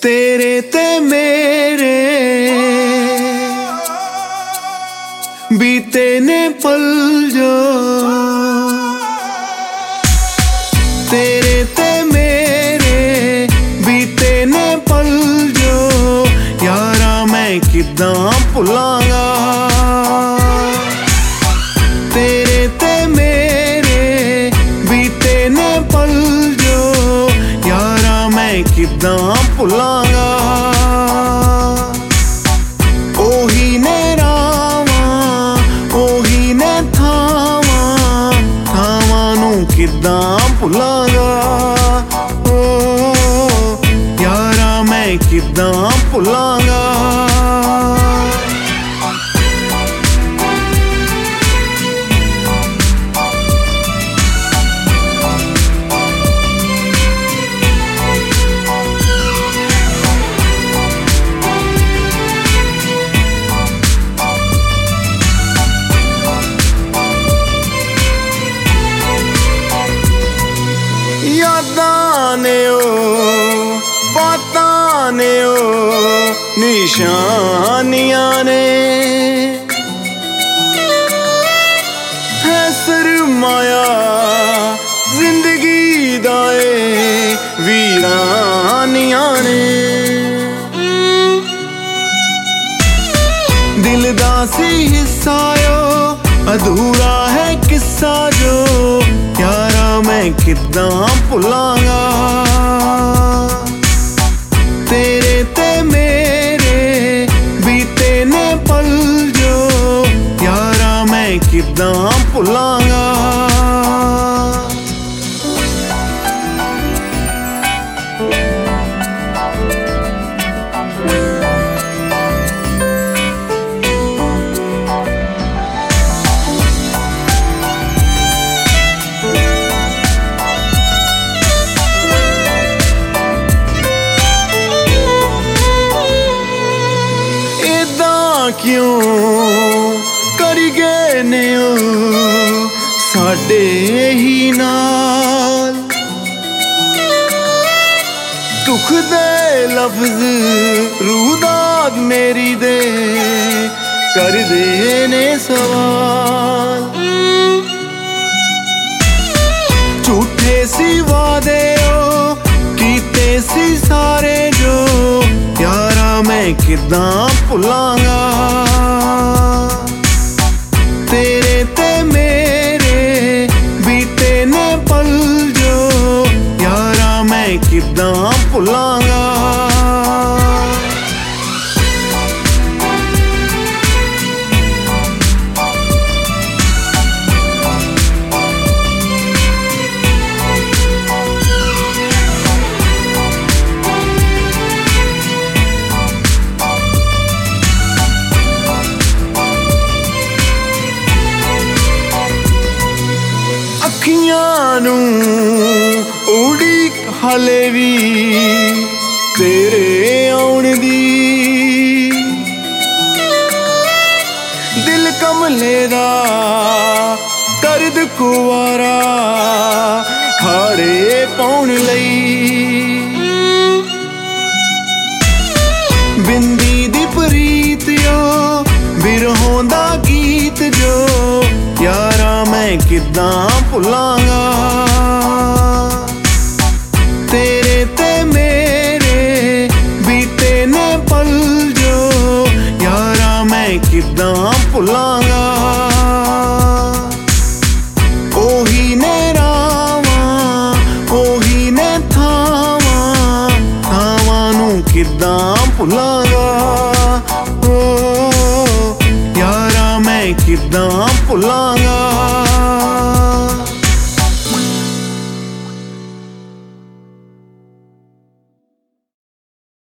तेरे ते मेरे बीते ने पल जो, तेरे ते मेरे बीते ने पल जो, यारा मैं किदां भुलांगा। तेरे ते मेरे बीते ने पल जो, यारा मैं किदां भुलांगा। ओही ने रावां ओही ने थावां, थावां नूं किदां भुलांगा। ओ यारा मैं किदां भुलांगा। यादां ने ओ बातां ने ओ निशानियां ने, है सरमाया जिंदगी दा ए वीरानियां ने। दिल दा सी हिस्सा ओ अधूरा है किस्सा जो, यारा मैं किदां भुलांगा। तेरे ते मेरे बीते ने पल जो, यारा मैं किदां भुलांगा। क्यों करी गए ने ओ साडे ही नाल, दुख दे लफ्ज रूदाद मेरी दे कर दे ने सवाल। झूठे सी वादे ओ कीते सी सारे जो, यारा मैं किदां भुलांगा। तेरे ते मेरे बीते ने पल जो, यारा मैं किदां भुलांगा। अखियां नूं उड़ीक हाले भी तेरे आउण दी, दिल कमले दा करद कुवारा हारे पाउण लई। बिंदी दी प्रीत ओ बिरहों दा गीत जो, यारा मैं किदां भुलांगा। तेरे ते मेरे बीते ने पल जो, यारा मैं किदां भुलांगा। ओही ने रावां ओही ने थावां, थावां नूं किदां भुलांगा। ओ यारा मैं किदां भुलांगा।